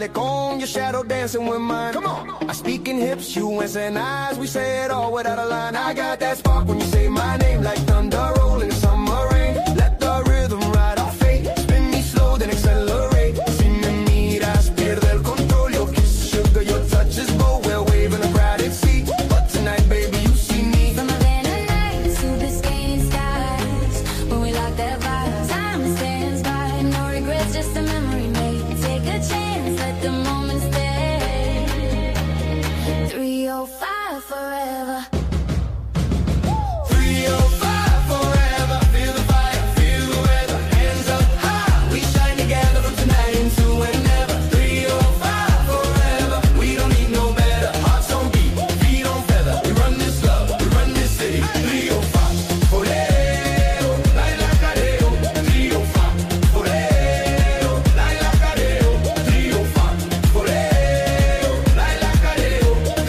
malecón, your shadow dancing with mine. Come on. I speak in hips, you and eyes, we say it all without a line. I got that spark when you say my name, like thunder rolling in summer rain. Let the rhythm ride our fate, spin me slow, then accelerate. Si me miras, pierde el control, your kiss, sugar, your touch is bold. We're waving a crowded seat, but tonight, baby, you see me. From Havana nights to Biscayne skies, when we lock that vibe, time stands by, no regrets, just a memory made. Take a chance, let the moment stay. 305 forever. 305 forever, feel the fire, feel the weather, hands up high, we shine together from tonight into whenever. 305 forever, we don't need no better, hearts on beat, feet on feather, we run this love, we run this city. 305, foreo, laila careo, 305, foreo, laila careo, 305, foreo, laila careo,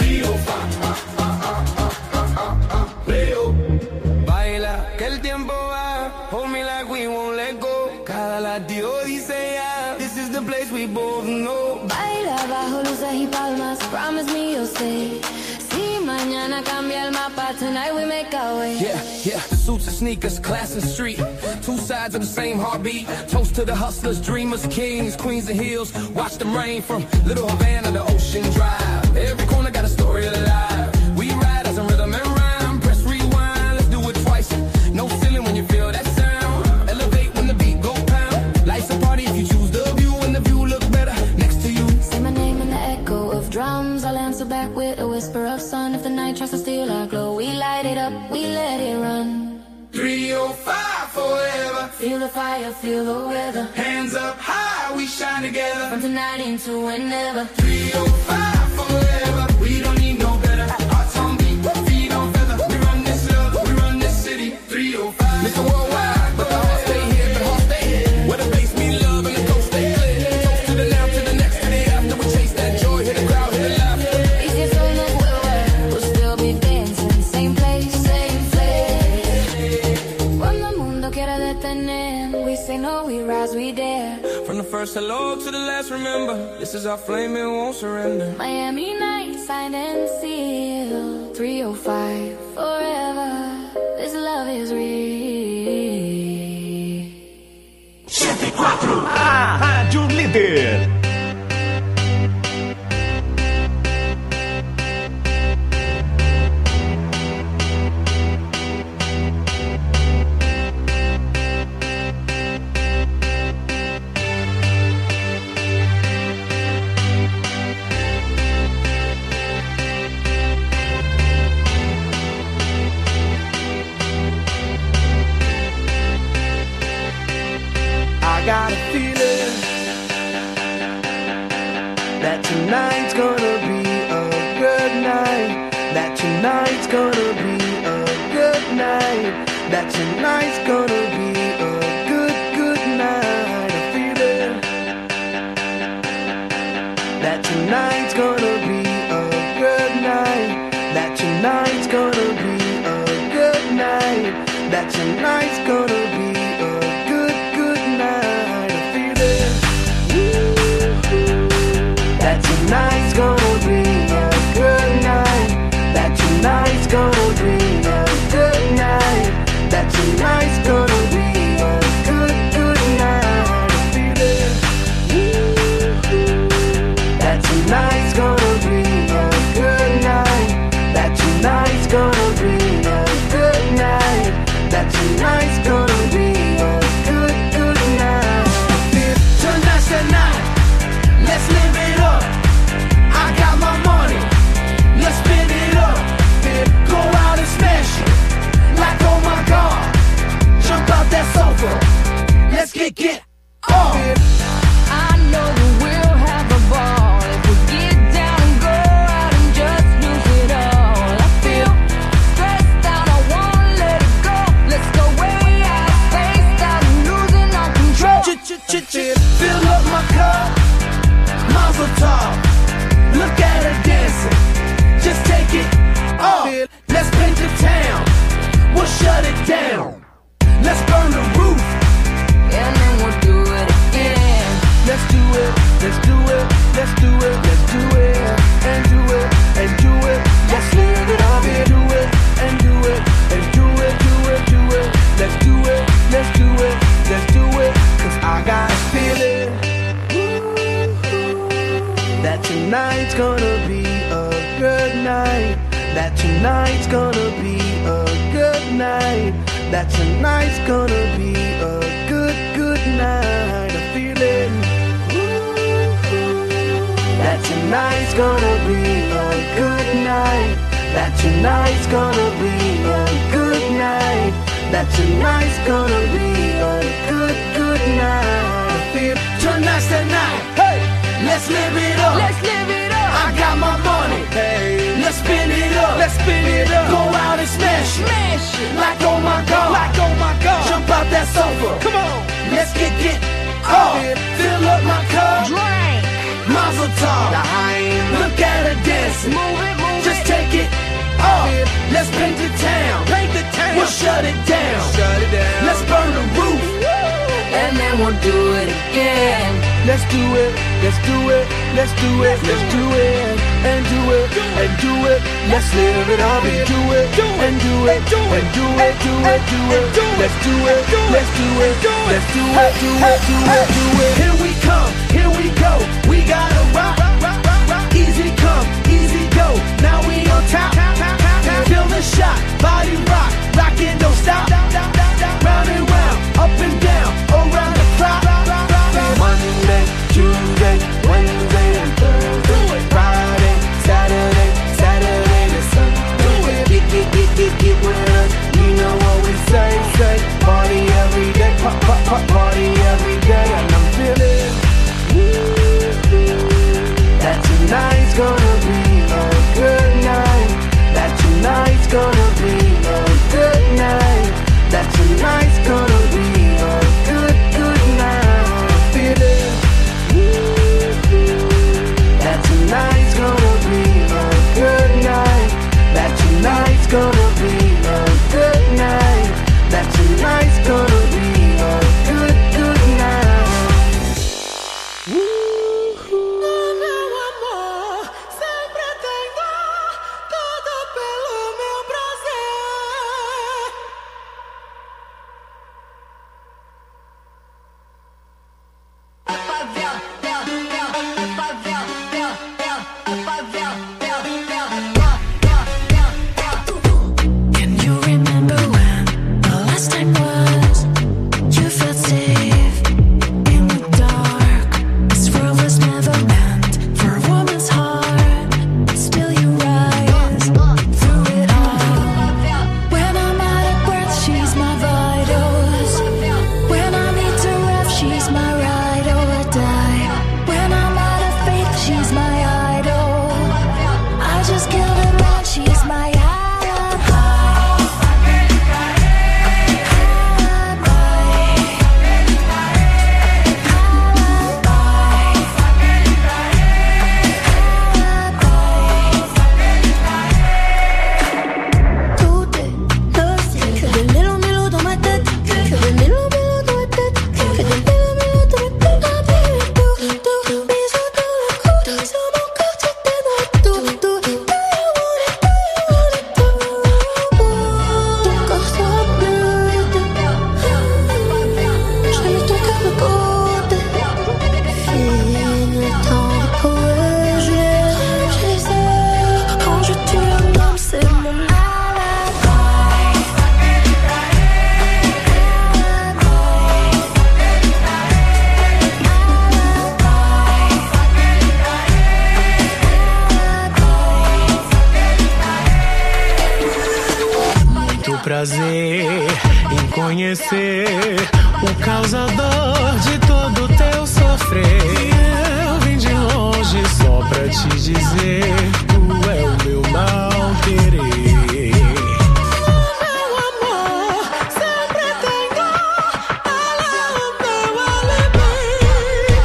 305, Leo. Baila, que el tiempo va, hold me like we won't let go. Cada latido dice ya, this is the place we both know. Baila bajo luces y palmas, promise me you'll stay. Si mañana cambia el mapa, tonight we make our way. Yeah, yeah, the suits and sneakers, class and street, two sides of the same heartbeat. Toast to the hustlers, dreamers, kings, queens and hills. Watch them rain from Little Havana to Ocean Drive. Every corner got a story alive. We ride as a rhythm and rhyme. Press rewind, let's do it twice. No ceiling when you feel that sound. Elevate when the beat go pound. Life's a party if you choose the view, and the view look better next to you. Say my name in the echo of drums, I'll answer back with a whisper of sun. If the night tries to steal our glow, we light it up, we let it run. 305 forever, Feel the fire, feel the weather, hands up high, we shine together. from tonight into whenever. 305 forever, we don't need no better. Hearts on beat, feet on feather. We run this love, we run this city. 305, Mr. Worldwide, but the heart stay here, the heart stay here. Where the bass meet love and the coast stay clear. Toast to the now, to the next, to the after. We chase that joy, hear the crowd, hear the laughter. Easy as so look where we'll still be dancing, same place, same place. Cuando el mundo quiera detener, we say no, we rise, we dare. From the first hello to the last, remember, this is our flame, it won't surrender. Miami nights, signed and sealed. 305 forever. This love is real. 104, a Rádio Líder. I got a feeling that tonight's gonna be a good night. That tonight's gonna be a good night. That tonight's gonna be a good night. A feeling that tonight's gonna be a good night. That tonight's gonna be a good night. That tonight's gonna be a good night. A feeling that tonight's gonna be a good night. That tonight's gonna be a good night. That tonight's gonna be a good night. A feeling that tonight's gonna be a good night. That tonight's gonna be a good night. That tonight's gonna be tonight's gonna be a good night. That tonight's gonna be a good, good night. I feel it. That tonight's gonna be a good night. That tonight's gonna be a good night. That tonight's gonna be a good, good night. I feel tonight's the night. Hey, let's live it up. Let's live it up. I got my money. Hey, let's spin it up. Let's spin it up. Go out and smash it. Smash it. Like oh my god. Like oh my god. Jump out that sofa. Come on. Let's get off. Fill up my cup. Drink. Mazel tov. Look at her dancing. Move it, move just it. Take it off. Let's paint the town. Paint the town. We'll shut it down. Shut it down. Let's burn the roof. And then we'll do it again. Let's do it. Let's do it. Let's do it. Let's do it. And do it. And do it. Let's live it up and do it. And do it. And do it. Do it. Do it. Let's do it. Let's do it. Let's do it. Do it. Do it. Do it. Here we come. Here we go. We gotta rock. Easy come. Easy go. Now we on top. Feel the shot. Body rock. Rockin', don't stop. Round and round. Up and down. Around the clock. Monday, Tuesday, Wednesday, and Thursday. Friday, Saturday, Saturday to Sunday. Get with us. You know what we say. Party every day. Party every day. And I'm feeling that tonight's gonna be a good night. That tonight's gonna be a good night. That tonight's gonna be a good, good night. I feel it. That tonight's gonna be a good night. That tonight's gonna be a good night. That tonight's gonna be a good, good night. Prazer em conhecer o causador de todo teu sofrer. Eu vim de longe só pra te dizer, tu é o meu mal querer. Meu amor, sempre tenho ela o meu alibi.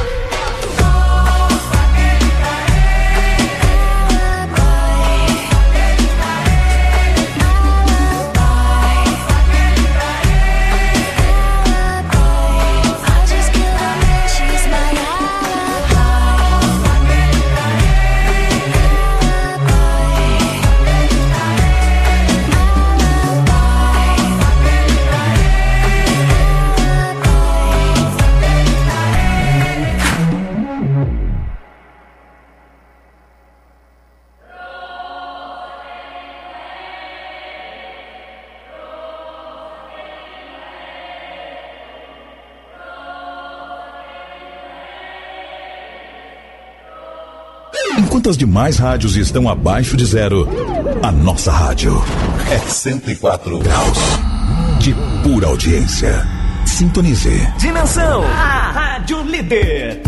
Enquanto as demais rádios estão abaixo de zero, a nossa rádio é 104 graus de pura audiência. Sintonize. Dimensão, a rádio líder.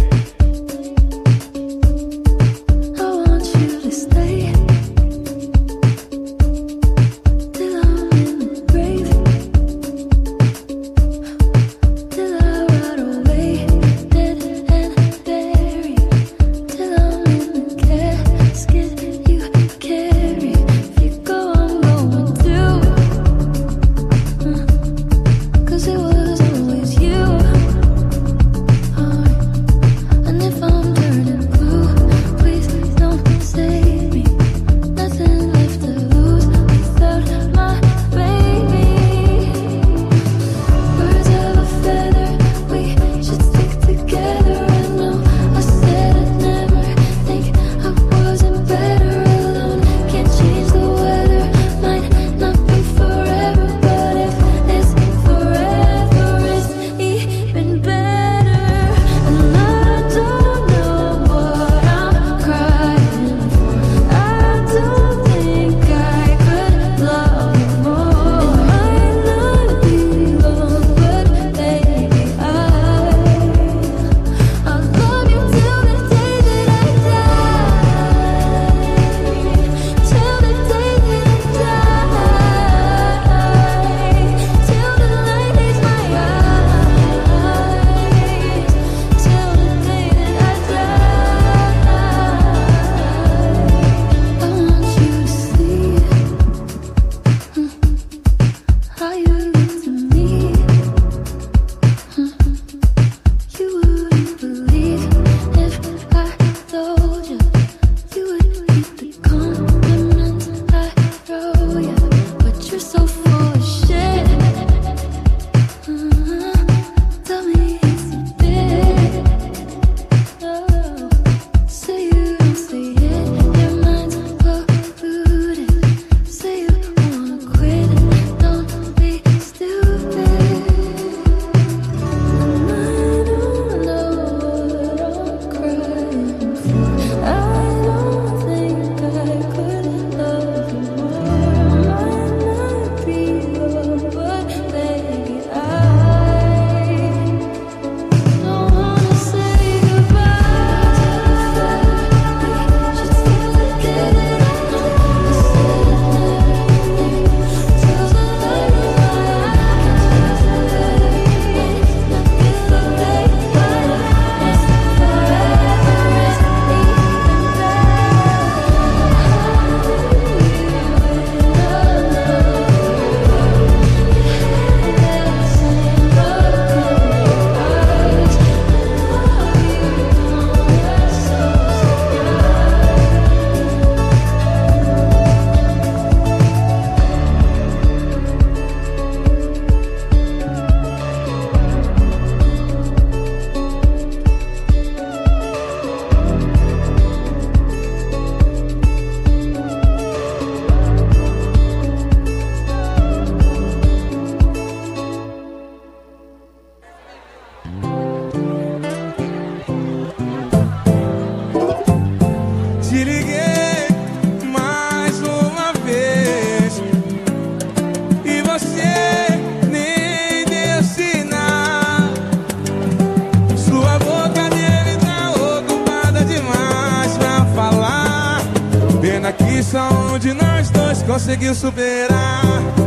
Conseguiu superar.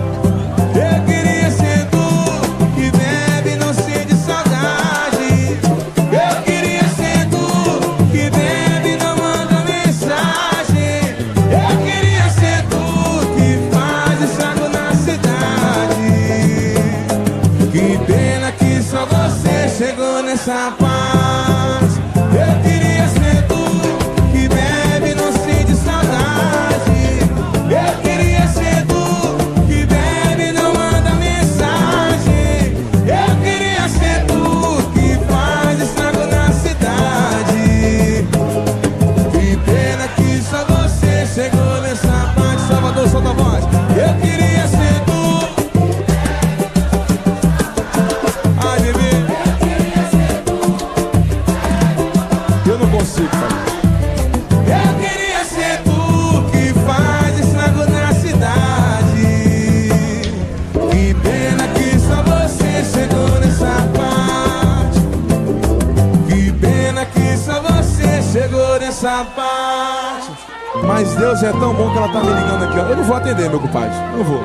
Eu queria ser tu que bebe e não sente saudade. Eu queria ser tu que bebe e não manda mensagem. Eu queria ser tu que faz estrago na cidade. Que pena que só você chegou nessa paz. Eu queria ser tu que bebe e não sente saudade. Eu queria ser tu que bebe e não manda mensagem. Eu queria ser tu que faz estrago na cidade. Que pena que só você chegou nessa parte. Salvador, solta a voz. Eu queria ser tu. Ai, bebê. Eu queria ser tu. essa parte. Mas Deus é tão bom que ela tá me ligando aqui, ó. Eu não vou atender, meu compadre, não vou.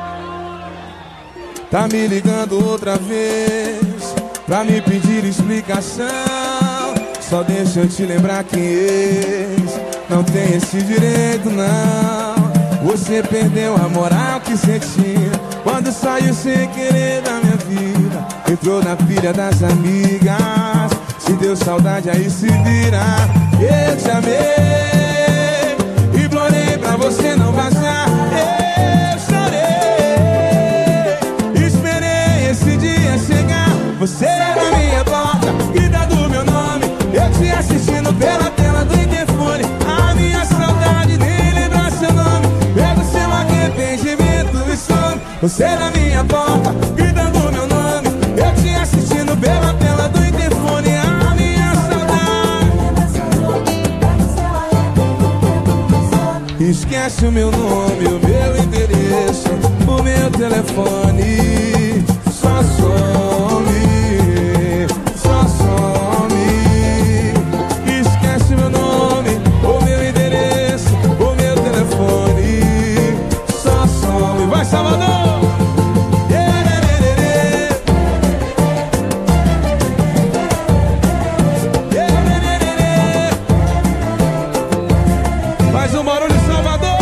Tá me ligando outra vez pra me pedir explicação. Só deixa eu te lembrar que ex não tem esse direito, não. Você perdeu a moral que você tinha quando saiu sem querer da minha vida. Entrou na pilha das amigas. Se deu saudade, aí se vira. Eu te amei, implorei pra você não vazar. Eu chorei, esperei esse dia chegar. Você na minha porta, grita do meu nome. Eu te assistindo pela tela do interfone. A minha saudade nem lembrar seu nome. Pego seu arrependimento e some. Você na minha porta, grita do meu nome. Eu te assistindo pela tela do interfone. A minha saudade. Esquece o meu nome, o meu endereço, o meu telefone. Só some, só some. Esquece meu nome, o meu endereço, o meu telefone. Só some. Vai, Salvador! Faz um barulho, Salvador!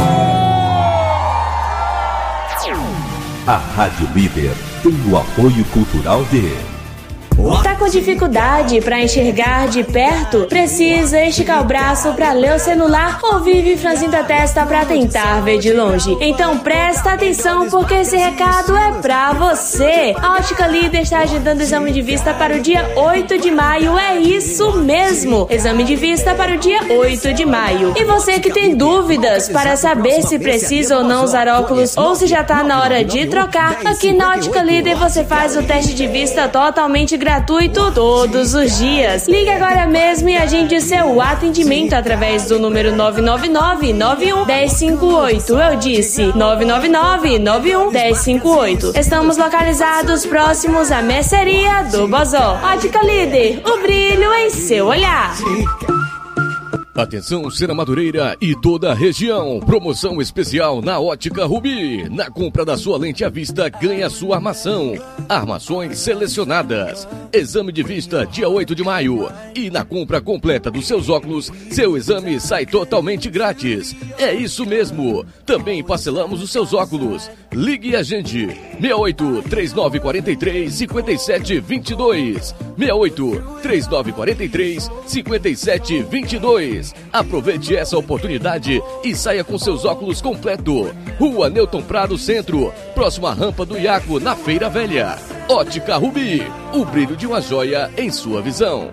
A Rádio Líder tem o apoio cultural de... Tá com dificuldade para enxergar de perto? Precisa esticar o braço para ler o celular ou vive franzindo a testa para tentar ver de longe? Então presta atenção porque esse recado é pra você. A Ótica Líder está agendando exame de vista para o dia 8 de maio. É isso mesmo, exame de vista para o dia 8 de maio. E você que tem dúvidas para saber se precisa ou não usar óculos ou se já tá na hora de trocar, aqui na Ótica Líder você faz o teste de vista totalmente gratuito todos os dias. Ligue agora mesmo e agende seu atendimento através do número 999-91-1058. Eu disse 999-91-1058. Estamos localizados próximos à mercearia do Bozó. Ótica Líder, o brilho em seu olhar. Atenção, Serra Madureira e toda a região. Promoção especial na Ótica Rubi. Na compra da sua lente à vista, ganha a sua armação. Armações selecionadas. Exame de vista dia 8 de maio. E na compra completa dos seus óculos, seu exame sai totalmente grátis. É isso mesmo. Também parcelamos os seus óculos. Ligue e agende. 68 3943 5722. 68 3943 5722. Aproveite essa oportunidade e saia com seus óculos completo. Rua Newton Prado Centro, próximo à rampa do Iaco, na Feira Velha. Ótica Rubi, o brilho de uma joia em sua visão.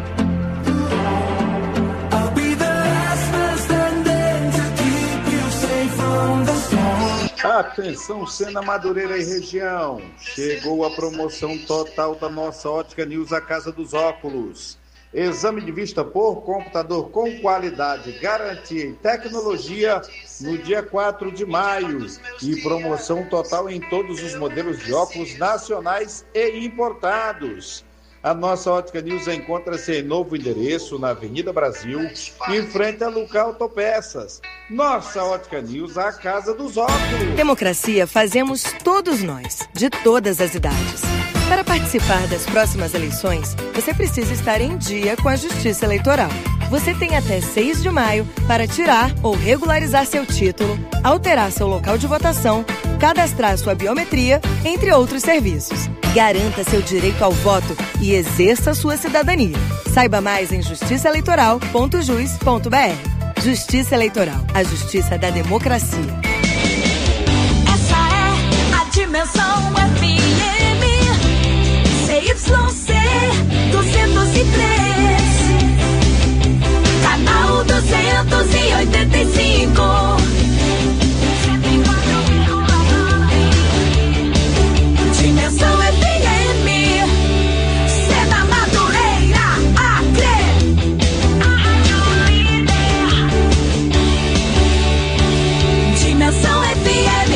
Atenção, Sena Madureira e região. Chegou a promoção total da nossa Ótica News, a Casa dos Óculos. Exame de vista por computador com qualidade, garantia e tecnologia no dia 4 de maio. E promoção total em todos os modelos de óculos nacionais e importados. A nossa Ótica News encontra-se em novo endereço na Avenida Brasil, em frente a Luca Autopeças. Nossa Ótica News, a Casa dos Óculos. Democracia fazemos todos nós, de todas as idades. Para participar das próximas eleições, você precisa estar em dia com a Justiça Eleitoral. Você tem até 6 de maio para tirar ou regularizar seu título, alterar seu local de votação, cadastrar sua biometria, entre outros serviços. Garanta seu direito ao voto e exerça sua cidadania. Saiba mais em justiçaeleitoral.jus.br. Justiça Eleitoral, a justiça da democracia. Essa é a Dimensão FM. CYC 203, canal 285. Dimensão FM, Serra Madureira, Acre. Dimensão FM.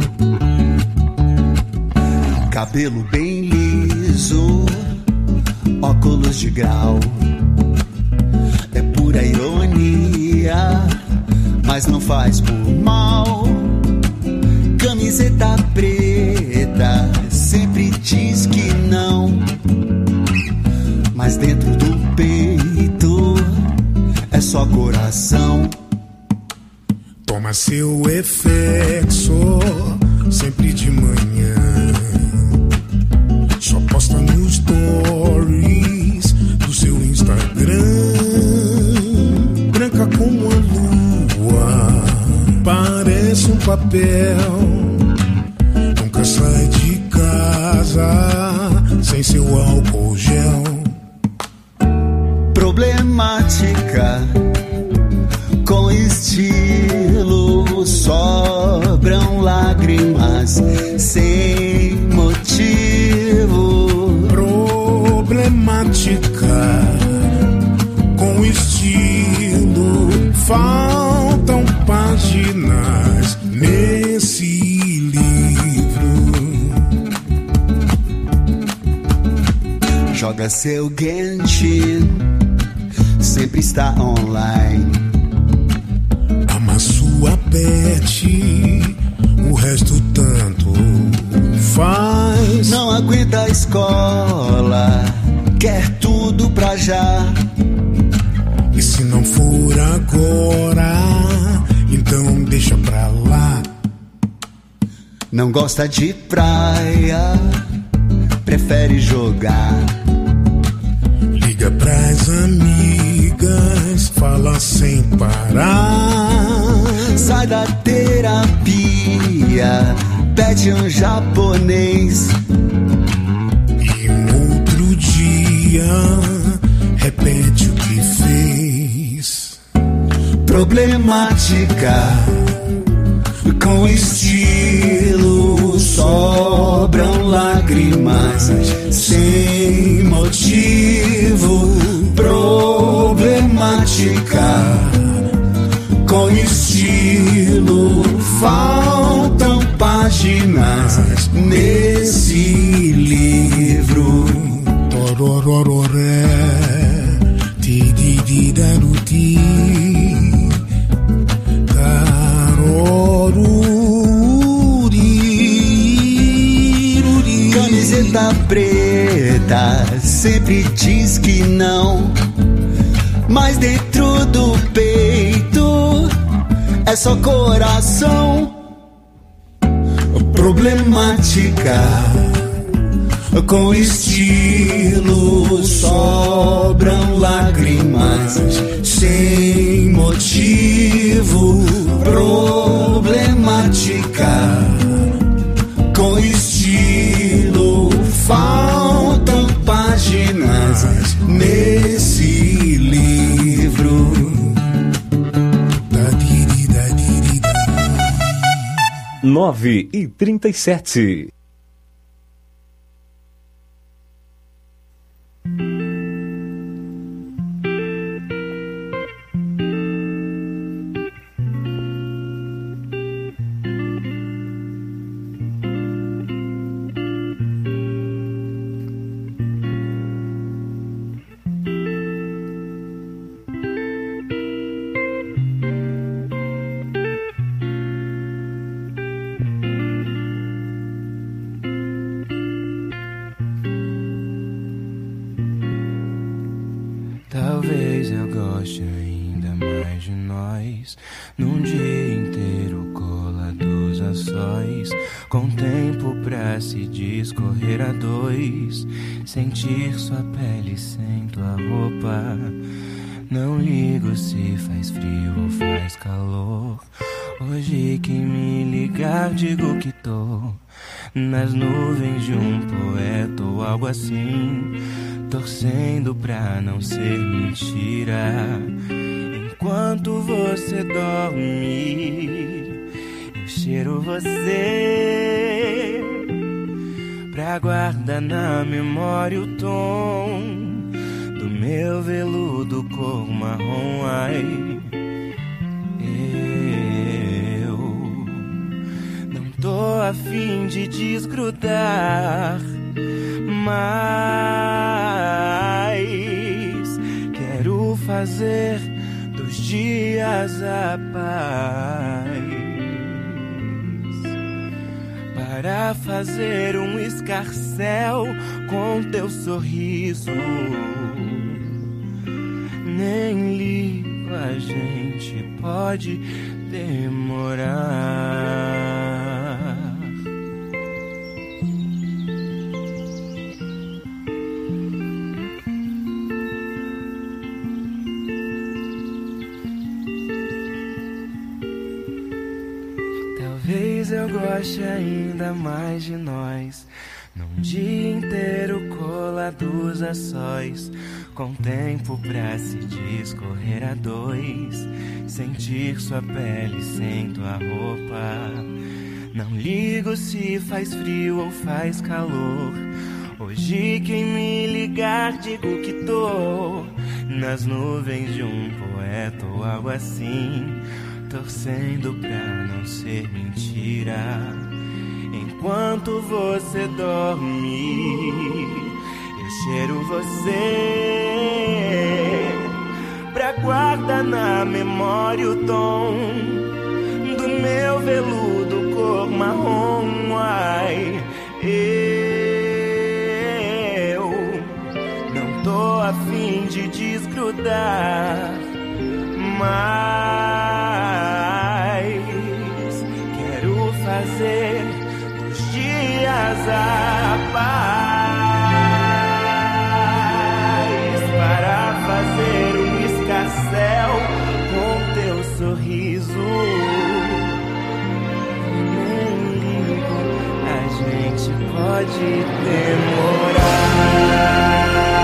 Cabelo bem liso, 14 de grau. É pura ironia, mas não faz por mal. Camiseta preta sempre diz que não, mas dentro do peito é só coração. Toma seu efexo sempre de manhã. Só posta nos stories do seu Instagram. Branca como a lua, parece um papel. Nunca sai de casa sem seu álcool gel. Problemática com estilo, sobram lágrimas sem motivo. Problemática com estilo, faltam páginas nesse livro. Joga seu Genshin, sempre está online. Ama sua pet, o resto tanto faz. Não aguenta a escola, quer tudo pra já. E se não for agora, então deixa pra lá. Não gosta de praia, prefere jogar. Liga pras amigas, fala sem parar. Sai da terapia, pede um japonês. E um outro dia, repete o que fez. Problemática com estilo, sobram lágrimas sem motivo. Problemática com estilo, faltam páginas nesse livro. Tororororé, tidididaruti, caroruri. Camiseta preta sempre diz que não, mas dentro do peito é só coração. Problemática com estilo, sobram lágrimas sem motivo. Problemática com estilo, faltam páginas nesse livro. 9h37. Talvez eu goste ainda mais de nós, num dia inteiro colados a sós, com tempo pra se discorrer a dois, sentir sua pele sem tua roupa. Não ligo se faz frio ou faz calor, hoje que me ligar digo que tô nas nuvens de um poeta ou algo assim, torcendo pra não ser mentira. Enquanto você dorme, eu cheiro você pra guardar na memória o tom do meu veludo cor marrom. Ai, eu não tô a fim de desgrudar, mas fazer dos dias a paz, para fazer um escarcéu com teu sorriso. Nem ligo, a gente pode demorar. Talvez eu goste ainda mais de nós, num dia inteiro colados a sós, com tempo pra se discorrer a dois, sentir sua pele sem tua roupa. Não ligo se faz frio ou faz calor, hoje quem me ligar digo que tô nas nuvens de um poeta ou algo assim, torcendo pra não ser mentira. Enquanto você dorme, eu cheiro você pra guardar na memória o tom do meu veludo cor marrom. Ai, eu não tô a fim de desgrudar, mas quero fazer dos dias a paz, para fazer um escarcéu com teu sorriso. Nem ligo, a gente pode demorar.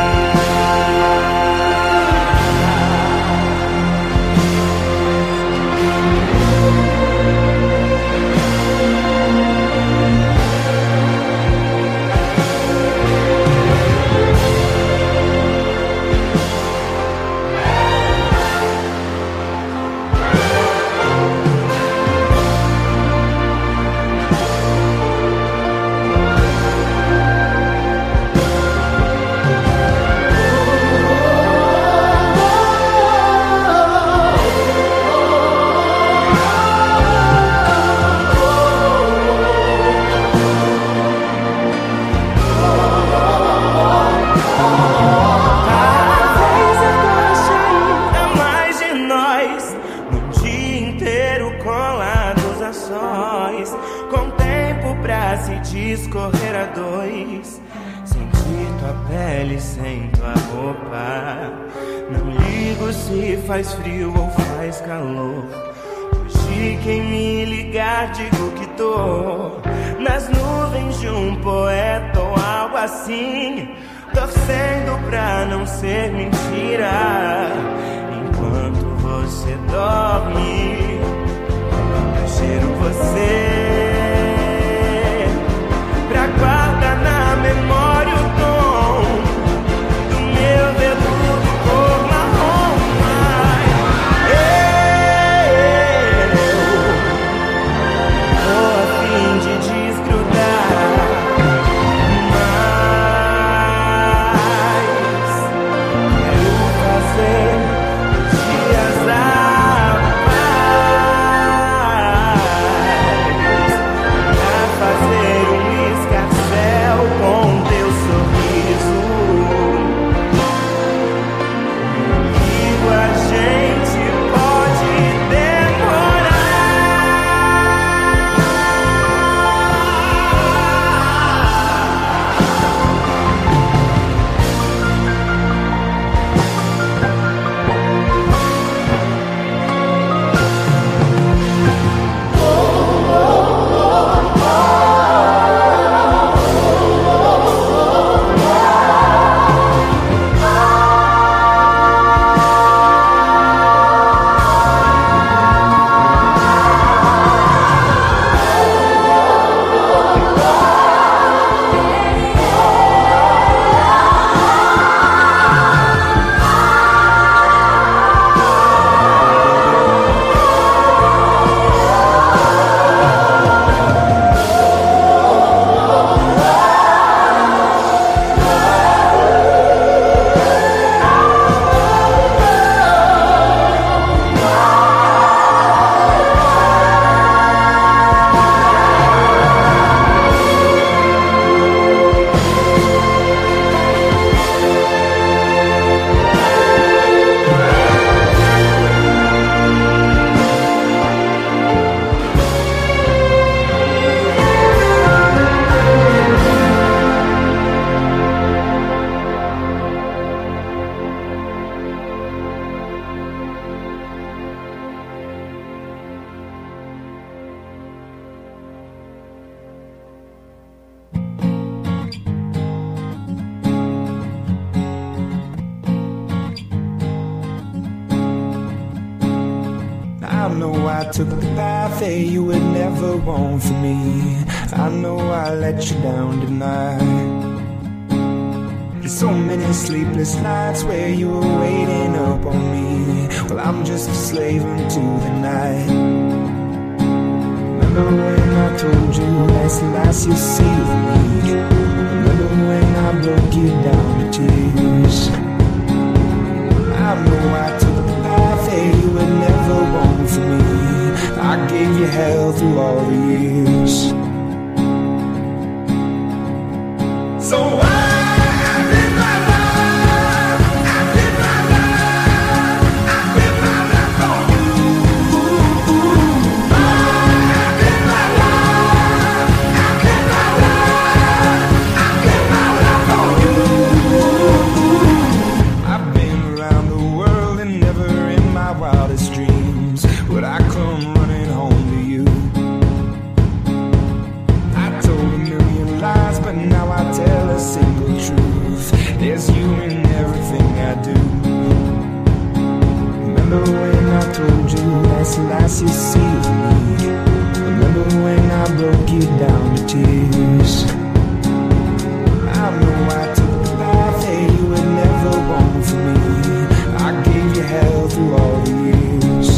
Discorrer a dois, sentir tua pele sem tua roupa. Não ligo se faz frio ou faz calor, hoje quem me ligar digo que tô nas nuvens de um poeta ou algo assim, torcendo pra não ser mentira. Enquanto você dorme, eu cheiro você pra guardar na memória o tom do meu veludo cor marrom. Eu tô a fim de desgrudar, mas quero fazer dias a know I took the path that you would never want from me. I know I let you down tonight. So many sleepless nights where you were waiting up on me. Well, I'm just a slave unto the night. Remember when I told you that's the last you'll see of me? Remember when I broke you down to tears? I know I took the path that you would never want from me. I gave you hell through all the years. So last you see of me. Remember when I broke you down to tears? I know I took the path that you would never want from me. I gave you hell through all the years.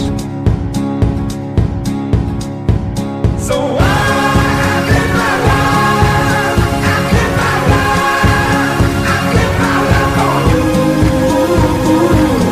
So I live my life, I live my life, I live my life on you.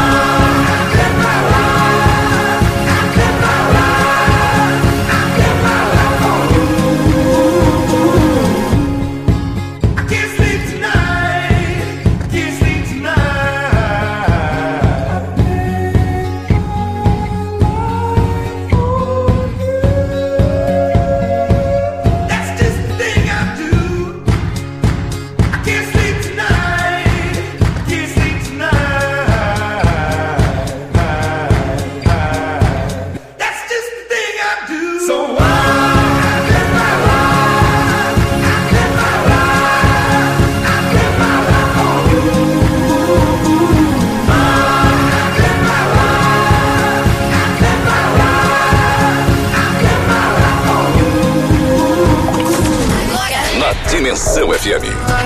Dimensão FM.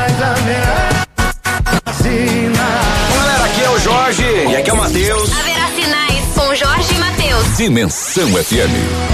Galera, aqui é o Jorge e aqui é o Matheus. Haverá sinais com Jorge e Matheus. Dimensão FM.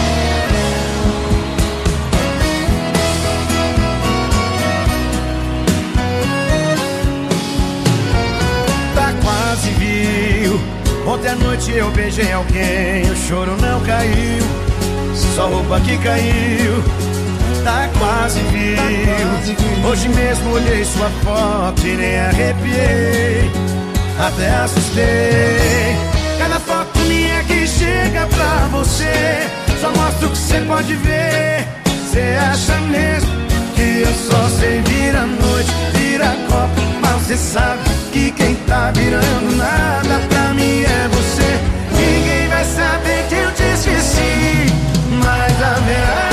Tá quase viu. Ontem à noite eu beijei alguém, o choro não caiu, só roupa que caiu. Tá quase viu. Hoje mesmo olhei sua foto e nem arrepiei, até assustei. Cada foto minha que chega pra você só mostra o que você pode ver. Você acha mesmo que eu só sei virar noite, virar copo, mas você sabe que quem tá virando nada pra mim é você. Ninguém vai saber que eu te esqueci, mas haverá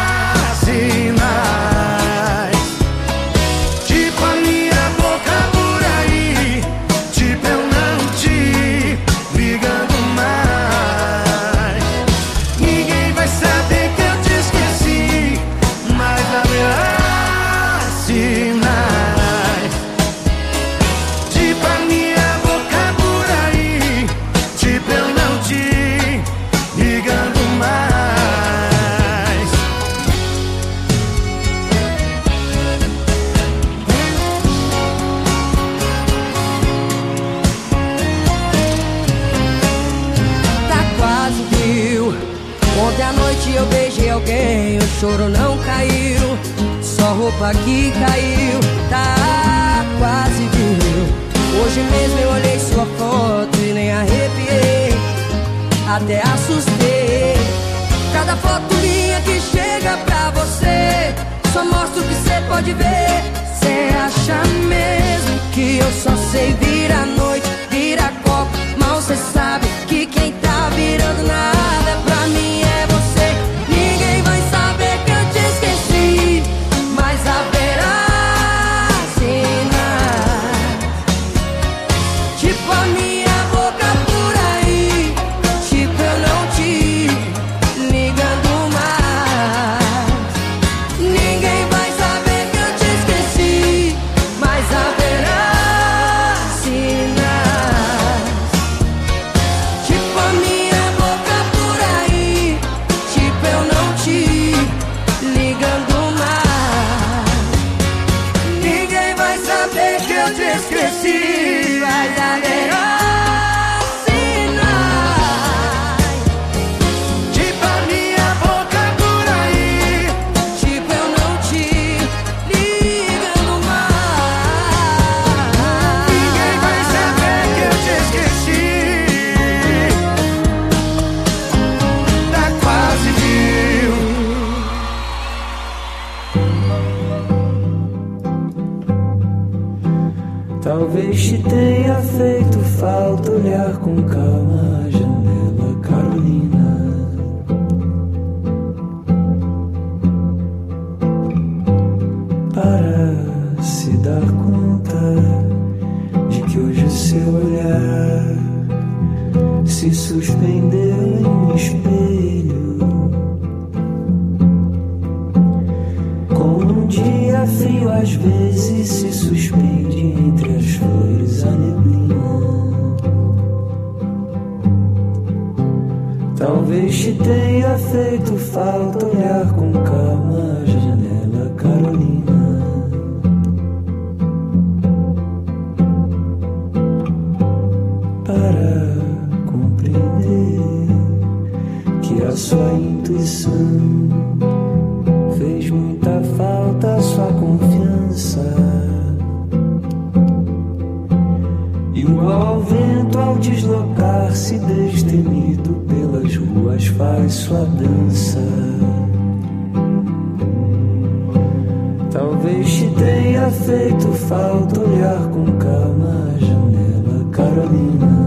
sinais, tipo a minha boca por aí, tipo eu não te ligando mais. Ninguém vai saber que eu te esqueci, mas haverá sinais, tipo a minha boca por aí, tipo eu não te ligando mais. Ontem à noite eu beijei alguém, o choro não caiu, só roupa que caiu, tá quase viu. Hoje mesmo eu olhei sua foto e nem arrepiei, até assustei. Cada foto minha que chega pra você só mostra o que você pode ver. Você acha mesmo que eu só sei virar noite, virar copo, mal cê sabe que quem tá virando nada pra mim é você. Ninguém vai saber que eu te esqueci, mas haverá sinais, tipo a minha boca por aí, tipo eu não te Talvez te tenha feito falta olhar com calma a janela, Carolina. Para se dar conta de que hoje o seu olhar se suspendeu em um espelho, como um dia frio às vezes se suspende entre as flores a neblina. Talvez te tenha feito falta olhar com calma a janela, Carolina. Para compreender que a sua intuição fez muita falta, a sua confiança. Igual ao vento ao deslocar-se destemido pelas ruas faz sua dança. Talvez te tenha feito falta olhar com calma a janela, Carolina.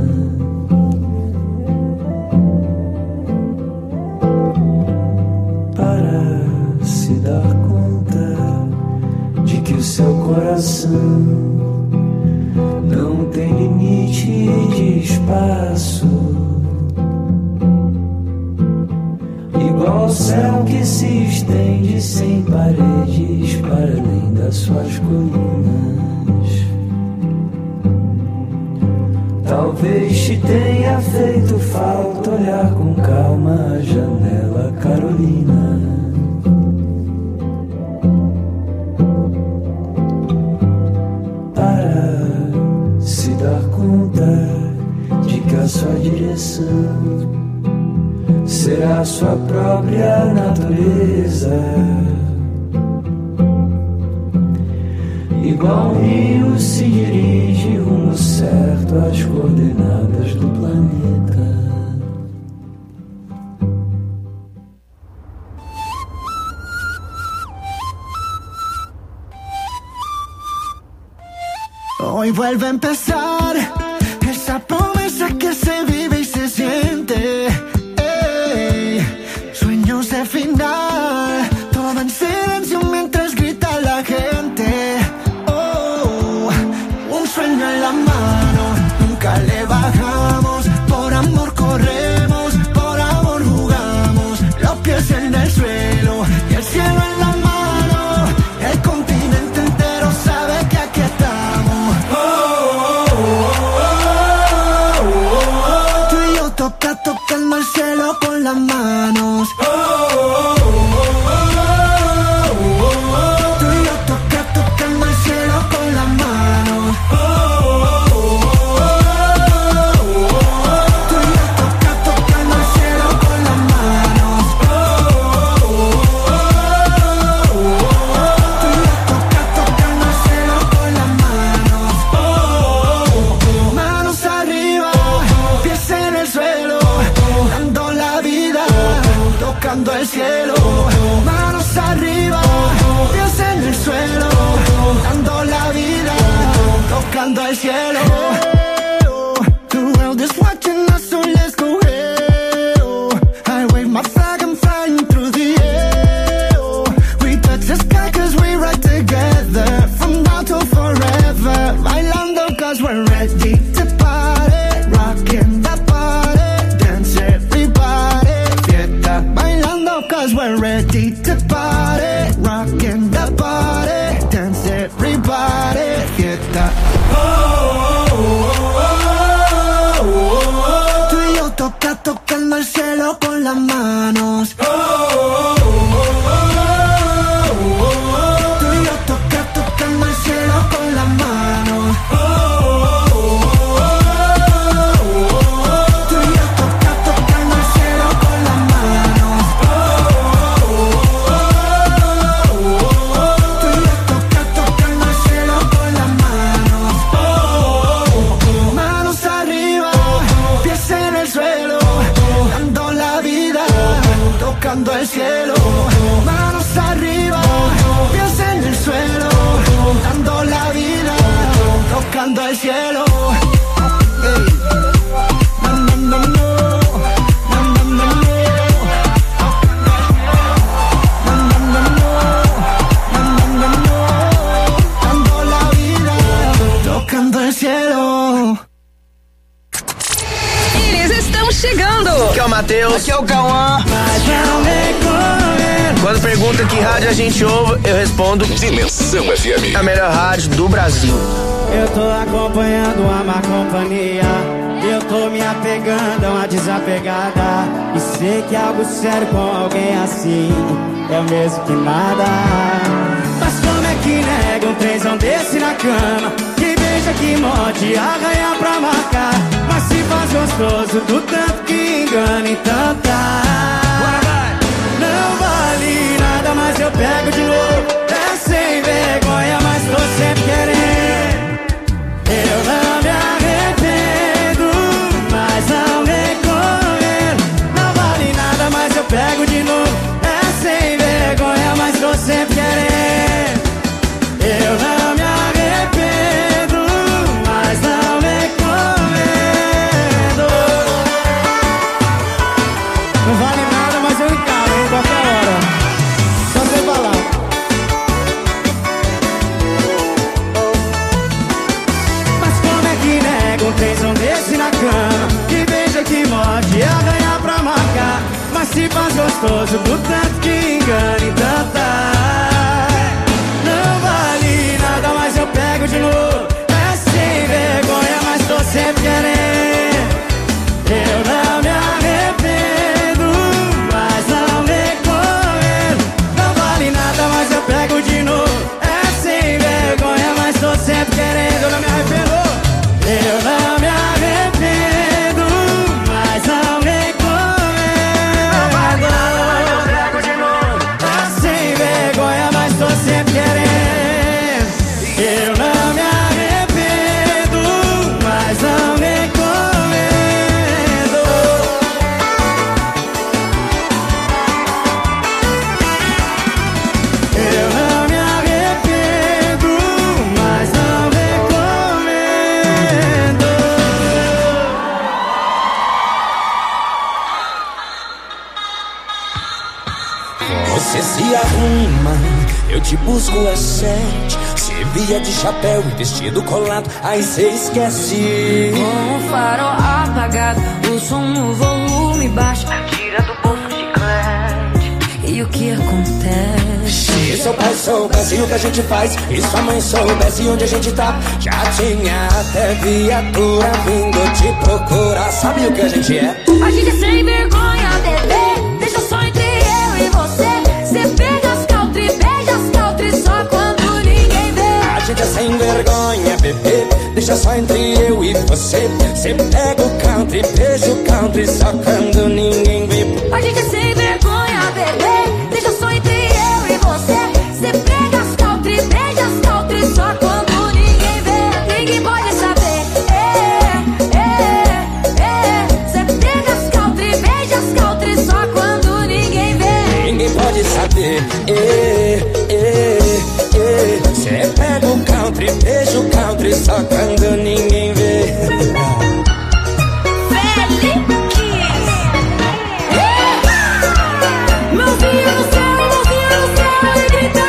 Para se dar conta de que o seu coração não tem limite de espaço, igual ao céu que se estende sem paredes para além das suas colinas. Talvez te tenha feito falta olhar com calma a janela, Carolina. Para se dar conta de que a sua direção será a sua própria natureza, igual um rio se dirige rumo certo às coordenadas do planeta. Hoy vuelve a empezar esa promesa que se vive y se siente. Sueños de final, todo en silencio mientras grita la gente. Un sueño en la mano, nunca le bajamos. Por amor corremos, por amor jugamos. Los pies en el suelo y el cielo en la mano. El continente entero sabe que aquí estamos. Tú y yo tocando el cielo con las manos. Tú y yo tocando el cielo con las manos. Tú y yo tocando el cielo con las manos. Tú y yo tocando el cielo con las manos. Manos arriba, pies en el suelo, dando la vida, tocando el cielo. Manos arriba, pies en el suelo, dando la vida, tocando el cielo. The world is watching us, so let's go hell. I wave my flag, I'm flying through the air. We touch the sky cause we ride together, from now till forever. Bailando cause we're ready to party, rocking the party, dance everybody. Fiesta, bailando cause we're ready to party, rocking the party, dance everybody. Fiesta. Tú y yo tocando el cielo con las manos. Tú y yo tocando el cielo con las manos. Tú y yo tocando el cielo con las manos. Tú y yo tocando el cielo con las manos. Manos arriba, pies en el suelo, dando la vida, tocando el cielo. Manos arriba, pies en el suelo, dando la vida, tocando el cielo. el cielo. Hey. No, no, no, no. No, no, no, no. No, no, no, no. No, no, no, no. Dando la vida, tocando el cielo. Eles estão chegando. Aqui é o Matheus. Aqui é o Cauã. Quando pergunta que rádio a gente ouve, eu respondo Dimensão FM. a melhor rádio do Brasil. Eu tô acompanhando a má companhia. Eu tô me apegando a uma desapegada. E sei que algo sério com alguém assim é o mesmo que nada. Mas como é que nega um trenzão desse na cama? Que beija, que morde, arranha pra marcar. Mas se faz gostoso do tanto que engana, então tá. Não vale nada, mas eu pego de novo. É sem vergonha, mas tô sempre querendo. Eu não me arrependo, mas não recomendo. Não vale nada, mas eu pego de novo. É sem vergonha, mas tô sempre querendo. Eu não me arrependo, mas não recomendo. Não vale nada, mas eu encaro em qualquer hora. Só você falar. Mas como é que nega um trenzão desse na cama? Que beija, que morde, arranha pra marcar. Mas se faz gostoso do tanto que engana, então tá. Não vale nada, mas eu pego de novo. É sem vergonha, mas tô sempre querendo. Eu não me arrependo, mas não recomendo. Não vale nada, mas eu pego de novo. É sem vergonha, mas tô sempre querendo. Eu não me arrependo. Eu não me arrependo, mas não recomendo. Não vale nada, mas eu pego de novo. É sem vergonha, mas tô sempre querendo. Eu não me arrependo, mas não recomendo. Eu não me arrependo, mas não recomendo. Você se arruma, eu te busco às 7. Se via de chapéu e vestido colado, aí cê esquece. Com o farol apagado, o som no volume baixo, tira do bolso de chiclete. E o que acontece? Se seu pai soubesse o que a gente faz, e sua mãe soubesse onde a gente tá, já tinha até viatura vindo te procurar. Sabe o que a gente é? A gente é sem vergonha, bebê. Deixa só entre eu e você. Cê pega as country, beija as country só quando ninguém vê. A gente é sem vergonha, bebê. Deixa só entre eu e você. Cê pega o country, beija o country só quando ninguém vê. A gente é sem vergonha, bebê. Deixa só entre eu e você. Cê pega as country, beija as country só quando ninguém vê. Ninguém pode saber. Cê pega as country, beija as country só quando ninguém vê. Ninguém pode saber. Cê pega o country, beija o country só quando ninguém vê. Mãozinha no céu e grita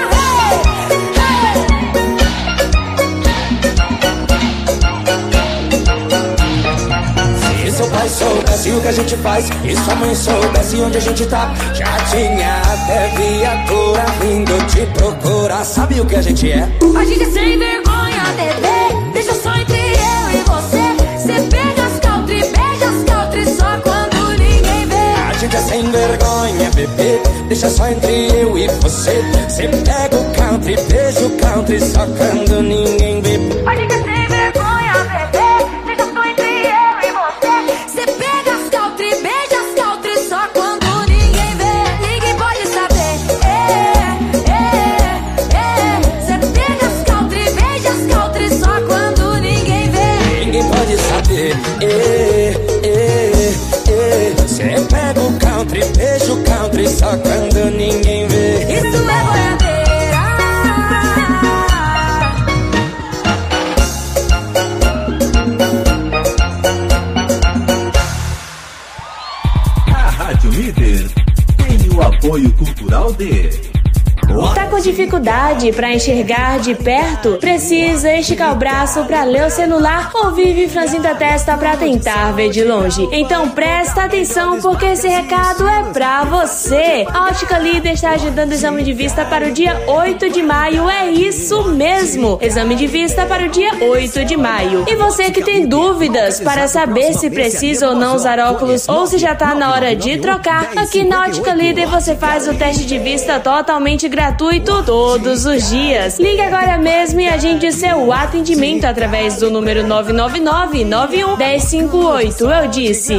Se seu pai soubesse o que a gente faz, e sua mãe soubesse onde a gente tá, já tinha até viatura vindo te procurar. Sabe o que a gente é? A gente é sem vergonha, bebê. Deixa só entre eu e você. Cê pega as country, beija as country só quando ninguém vê. A gente é sem vergonha, bebê. Deixa só entre eu e você. Cê pega o country, beija o country só quando ninguém vê. A gente é sem vergonha, bebê. Deixa só entre eu e você. Cê pega as country, beija as country só quando ninguém vê. Ninguém pode saber. Cê pega as country, beija as country só quando ninguém vê. Ninguém pode saber. Cê pega o country, beija o country só quando ninguém vê. Isso é boiadeira. apoio cultural de... Tá com dificuldade para enxergar de perto? Precisa esticar o braço para ler o celular ou vive franzindo a testa para tentar ver de longe? Então presta atenção porque esse recado é pra você. A Ótica Líder está agendando o exame de vista para o dia 8 de maio. É isso mesmo, exame de vista para o dia 8 de maio. E você que tem dúvidas para saber se precisa ou não usar óculos ou se já tá na hora de trocar, aqui na Ótica Líder você faz o teste de vista totalmente gratuito todos os dias. Ligue agora mesmo e agende seu atendimento através do número 999-91-1058. Eu disse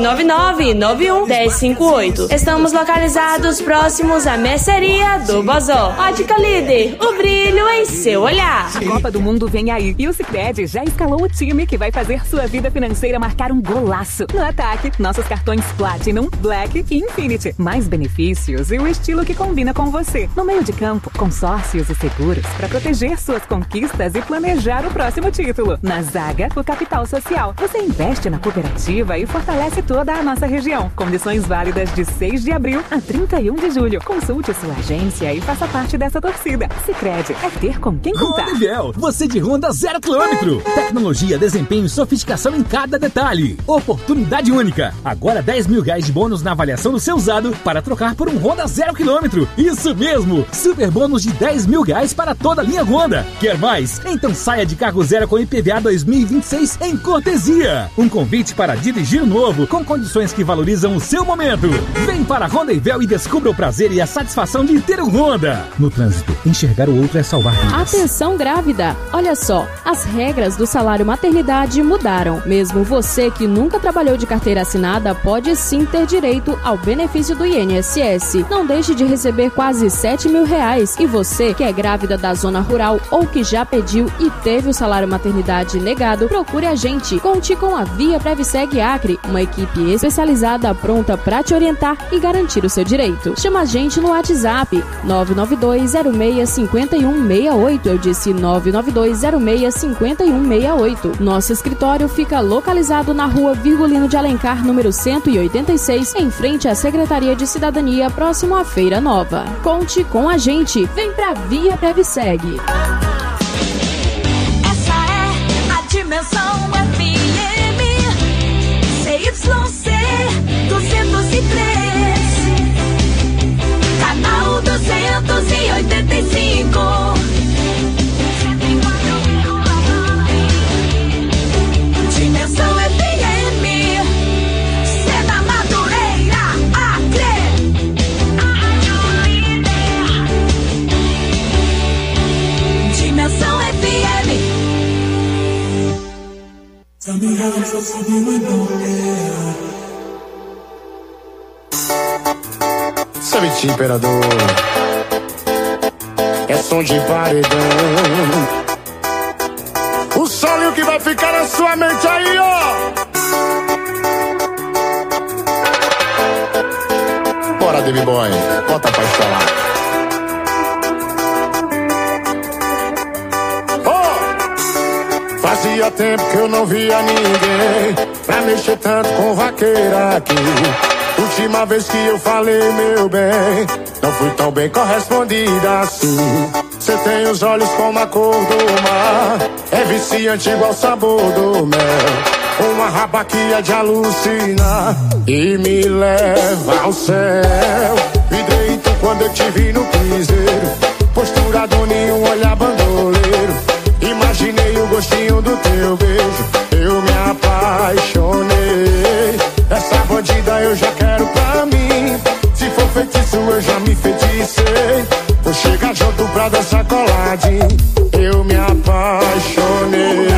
999-91-1058. Estamos localizados próximos à mercearia do Bozó. Ótica Líder, o brilho em seu olhar. A Copa do Mundo vem aí e o Sicredi já escalou o time que vai fazer sua vida financeira marcar um golaço. No ataque, nossos cartões Platinum, Black e Infinity. Mais benefícios e o estilo que combina com você. No meio de campo, consórcios e seguros para proteger suas conquistas e planejar o próximo título. Na zaga, o capital social. Você investe na cooperativa e fortalece toda a nossa região. Condições válidas de 6 de abril a 31 de julho. Consulte sua agência e faça parte dessa torcida. Sicredi é ter com quem contar. Honda, você de Honda 0 km. Tecnologia, desempenho e sofisticação em cada detalhe. Oportunidade única. Agora 10 mil reais de bônus na avaliação do seu usado para trocar por um Honda 0 km. Isso mesmo! Super bônus de 10 mil reais para toda a linha Honda. Quer mais? Então saia de carro zero com IPVA 2026 em cortesia. Um convite para dirigir novo com condições que valorizam o seu momento. Vem para a Honda Ivel e descubra o prazer e a satisfação de ter um Honda. No trânsito, enxergar o outro é salvar vidas. Atenção grávida! Olha só, as regras do salário maternidade mudaram. Mesmo você que nunca trabalhou de carteira assinada pode sim ter direito ao benefício do INSS. Não deixe de receber quase 7 mil reais. E você que é grávida da zona rural ou que já pediu e teve o salário maternidade negado, procure a gente. Conte com a Via Previseg Acre, uma equipe especializada pronta para te orientar e garantir o seu direito. Chama a gente no WhatsApp 992065168. Eu disse 992065168. Nosso escritório fica localizado na rua Virgulino de Alencar, número 186, em frente à Secretaria de Cidadania, próximo à Feira Nova. Conte com a gente. Vem pra Via Previseg. Essa é a Dimensão FM CYC 203, canal 285. Dimensão FM, Cena Madureira, Acre. Dimensão FM. Sabe, imperador, é som de paredão. O solo que vai ficar na sua mente aí, ó. Bora, David Boy, bota pra instalar. Fazia tempo que eu não via ninguém pra mexer tanto com vaqueira aqui. Última vez que eu falei, meu bem, não fui tão bem correspondida assim. Cê tem os olhos como a cor do mar, é viciante igual o sabor do mel. Uma raba que é de alucinar e me leva ao céu. Me deito quando eu te vi no piseiro, postura do ninho, olhar bandoleiro. Imaginei o gostinho do teu beijo, eu me apaixonei. Essa bandida eu já quero pra mim, se for feitiço eu já me feticei. Vou chegar junto pra dançar coladinho, eu me apaixonei.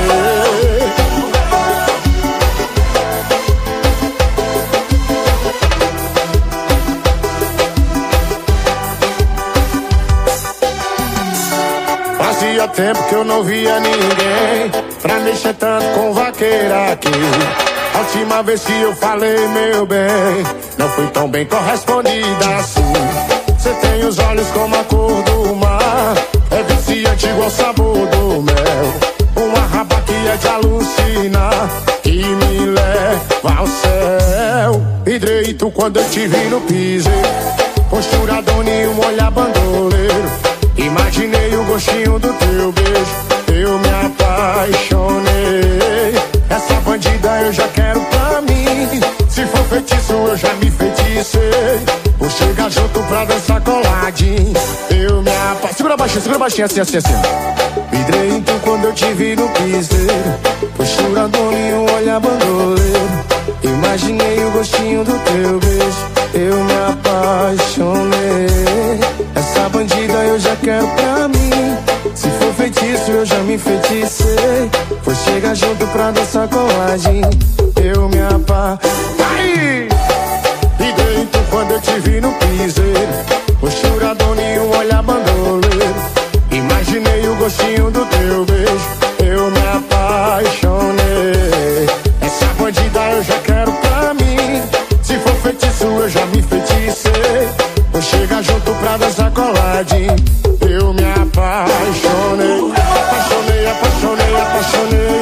Fazia tempo que eu não via ninguém pra mexer tanto com vaqueira aqui. A última vez que eu falei, meu bem, não fui tão bem correspondida assim. Cê tem os olhos como a cor do mar, é viciante igual o sabor do mel. Uma raba que é de alucinar e me leva ao céu. E direito quando eu te vi no piseiro, posturadona e um olhar bandoleiro. Imaginei o gostinho do teu beijo, eu me apaixonei. Essa bandida eu já quero pra mim. Se for feitiço eu já me feticei. Vou chegar junto pra dançar coladinho. Eu me apaixonei. Segura baixinho, assim, assim, assim. Vidrei então quando eu te vi no piseiro, posturadona e um olhar bandoleiro. Imaginei o gostinho do teu beijo, eu me apaixonei. Essa bandida eu já quero pra mim. Se for feitiço eu já me feticei. Vou chegar junto pra dançar coladinho. Eu me apaixonei. E dentro quando eu te vi no piseiro, posturadona e um olhar bandoleiro. Imaginei o gostinho do teu beijo, eu me apaixonei. Essa bandida eu já quero pra mim. Se for feitiço eu já me feticei. Vou chegar junto pra dançar coladinho. Eu me apaixonei. Apaixonei, apaixonei, apaixonei.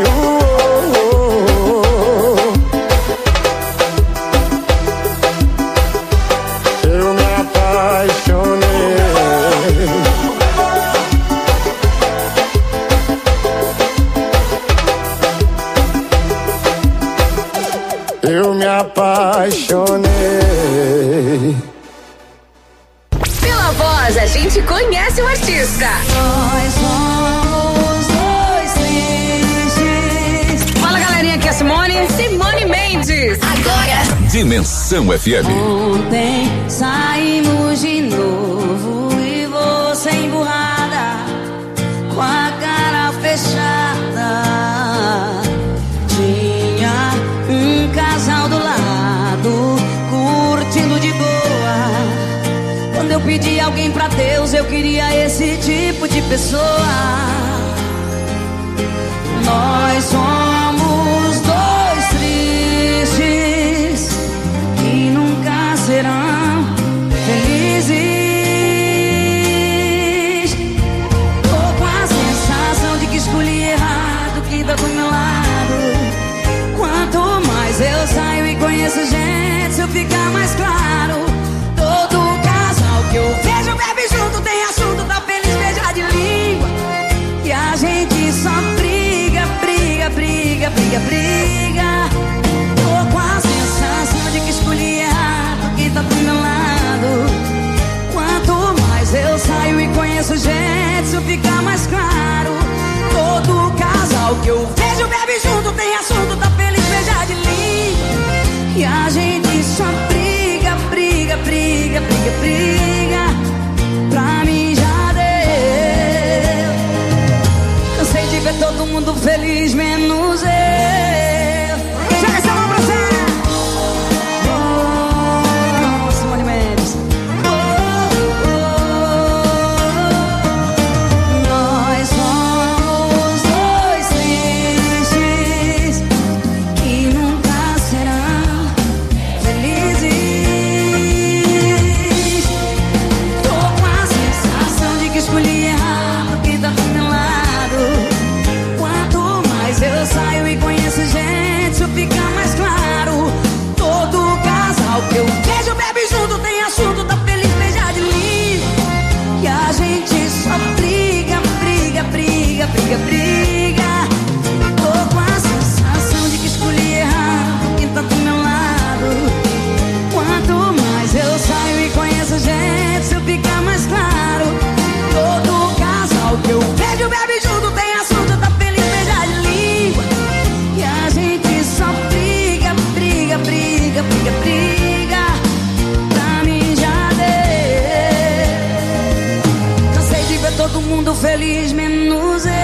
Eu me apaixonei. Eu me apaixonei. Pela voz, a gente conhece o artista. Nós somos dois tristes. Fala, galerinha, aqui é a Simone Mendes. Agora, Dimensão FM. Ontem saímos de novo e você emburrada, com a cara fechada. Tinha um casal do lado, curtindo de boa. Quando eu pedi alguém pra Deus, eu queria esse tipo de pessoa. Nós somos dois tristes que nunca serão felizes. Tô com a sensação de que escolhi errado quem tá do meu lado. Quanto mais eu saio e conheço gente, isso fica mais claro. Todo casal que eu vejo bebe junto, tem assunto, tá feliz, beija de língua. E a gente só briga, briga, briga, briga, briga. Tô com a sensação de que escolhi errado quem tá do meu lado. Quanto mais eu saio e conheço gente, isso fica mais claro. Todo casal que eu vejo bebe junto, tem assunto, tá feliz, beija de língua. E a gente só briga, briga, briga, briga, briga. Pra mim já deu. Cansei de ver todo mundo feliz, menos eu. Chega essa mão pra você. Oh, Simone Mendes. Nós somos dois tristes que nunca serão felizes. Tô com a sensação de que escolhi errado quem tá do meu lado. Quanto mais eu saio e conheço gente, isso fica mais claro. Todo casal que eu vejo bebe junto, tem assunto, tá feliz, beija de língua. E a gente só briga, briga, briga, briga, briga. Tô com a sensação de que escolhi errado quem tá do meu lado. Quanto mais eu saio e conheço gente, isso fica mais claro. Todo casal que eu vejo bebe junto, tem assunto, tá feliz, beija de língua. E a gente só briga, briga, briga, briga, briga. Pra mim já deu. Cansei de ver todo mundo feliz, menos eu.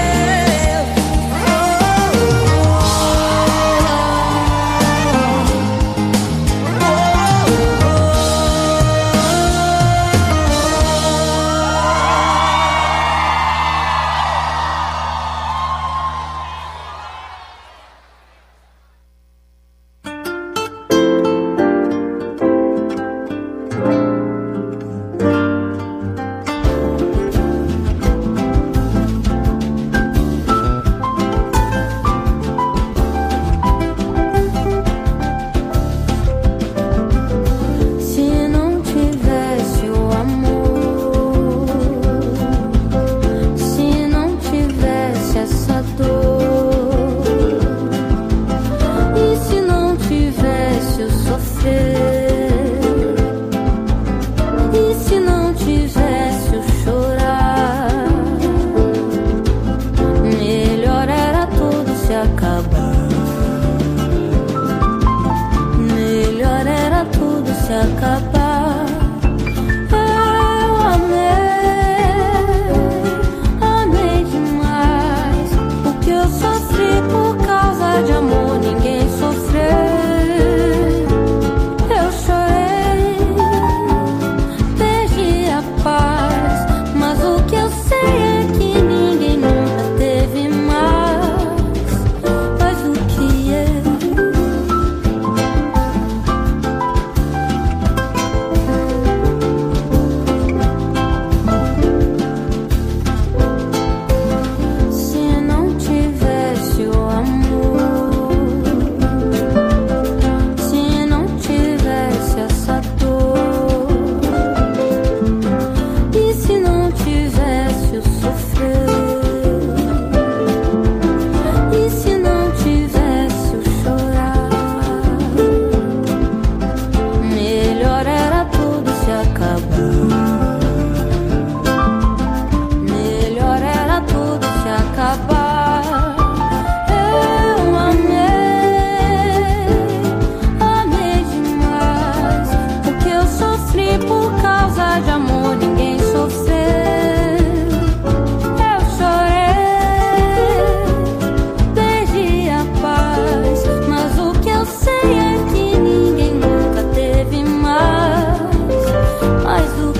de amor.